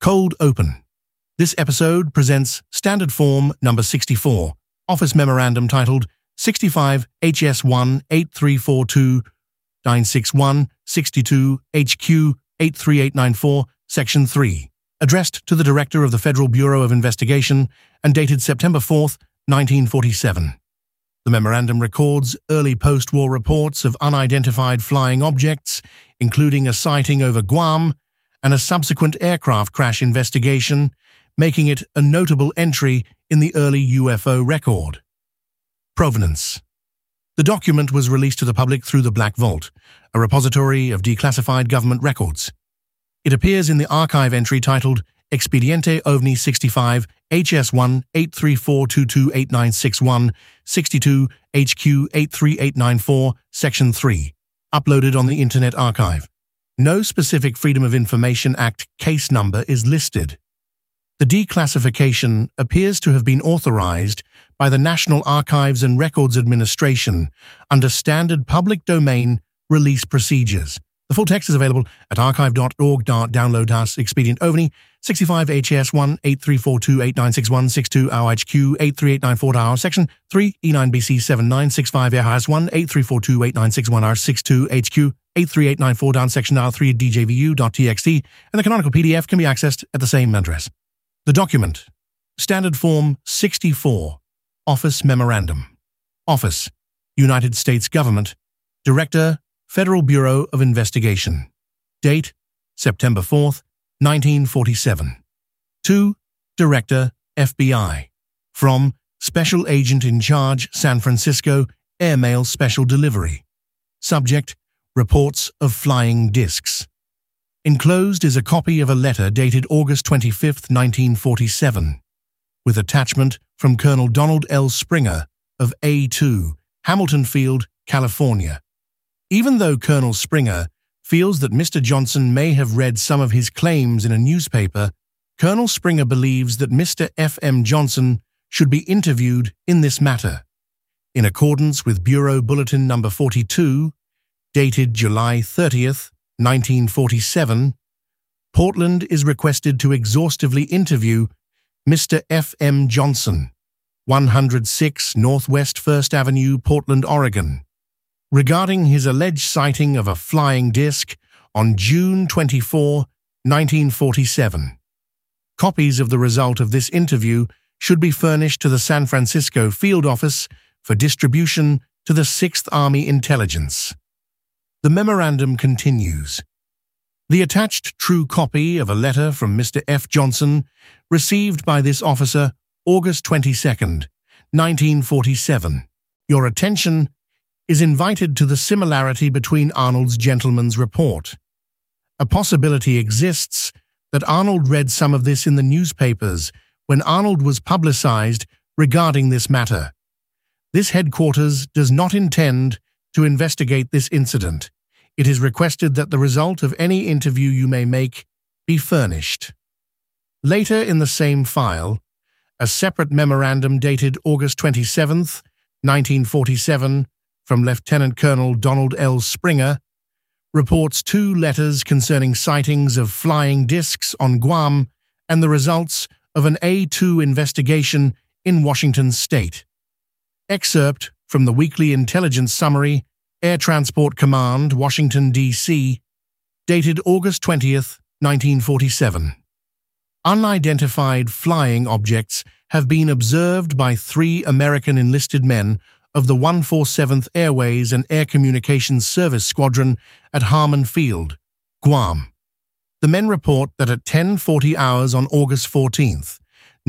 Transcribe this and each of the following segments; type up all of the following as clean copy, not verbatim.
Cold Open. This episode presents Standard Form Number 64, Office Memorandum titled 65 HS1 8342 961 62 HQ 83894, Section 3, addressed to the Director of the Federal Bureau of Investigation and dated September 4, 1947. The memorandum records early post-war reports of unidentified flying objects, including a sighting over Guam and a subsequent aircraft crash investigation, making it a notable entry in the early UFO record. Provenance. The document was released to the public through the Black Vault, a repository of declassified government records. It appears in the archive entry titled Expediente OVNI 65 HS1 834228961 62 HQ 83894, Section 3, uploaded on the Internet Archive. No specific Freedom of Information Act case number is listed. The declassification appears to have been authorized by the National Archives and Records Administration under standard public domain release procedures. The full text is available at archive.org. Download us Expedient OVNI 65 HS1 834289661 62 HQ 83894 Section 3 E9BC 7965 AIS1 834289661 62 HQ 83894 Section R3 DJVU.txt, and the canonical PDF can be accessed at the same address. The document. Standard Form 64. Office Memorandum. Office, United States Government. Director, Federal Bureau of Investigation. Date, September 4th, 1947. To Director, FBI. From Special Agent in Charge, San Francisco, Airmail Special Delivery. Subject, Reports of Flying Discs. Enclosed is a copy of a letter dated August 25, 1947, with attachment from Colonel Donald L. Springer of A2, Hamilton Field, California. Even though Colonel Springer feels that Mr. Johnson may have read some of his claims in a newspaper, Colonel Springer believes that Mr. F.M. Johnson should be interviewed in this matter. In accordance with Bureau Bulletin No. 42, dated July 30th, 1947, Portland is requested to exhaustively interview Mr. F.M. Johnson, 106 Northwest 1st Avenue, Portland, Oregon, regarding his alleged sighting of a flying disc on June 24, 1947. Copies of the result of this interview should be furnished to the San Francisco Field Office for distribution to the 6th Army Intelligence. The memorandum continues. The attached true copy of a letter from Mr. F. Johnson, received by this officer August 22, 1947. Your attention is invited to the similarity between Arnold's gentleman's report. A possibility exists that Arnold read some of this in the newspapers when Arnold was publicized regarding this matter. This headquarters does not intend to investigate this incident. It is requested that the result of any interview you may make be furnished. Later in the same file, a separate memorandum dated August 27, 1947, from Lieutenant Colonel Donald L. Springer, reports 2 letters concerning sightings of flying discs on Guam and the results of an A2 investigation in Washington State. Excerpt from the Weekly Intelligence Summary, Air Transport Command, Washington, D.C., dated August 20th, 1947. Unidentified flying objects have been observed by 3 American enlisted men of the 147th Airways and Air Communications Service Squadron at Harmon Field, Guam. The men report that at 10:40 hours on August 14th,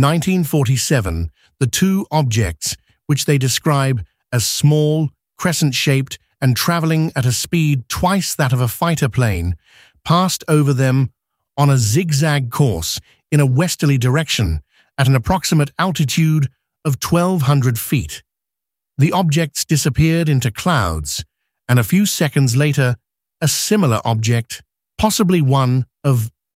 1947, the 2 objects, which they describe as small, crescent-shaped, and traveling at a speed twice that of a fighter plane, passed over them on a zigzag course in a westerly direction at an approximate altitude of 1,200 feet. The objects disappeared into clouds, and a few seconds later, a similar object, possibly one of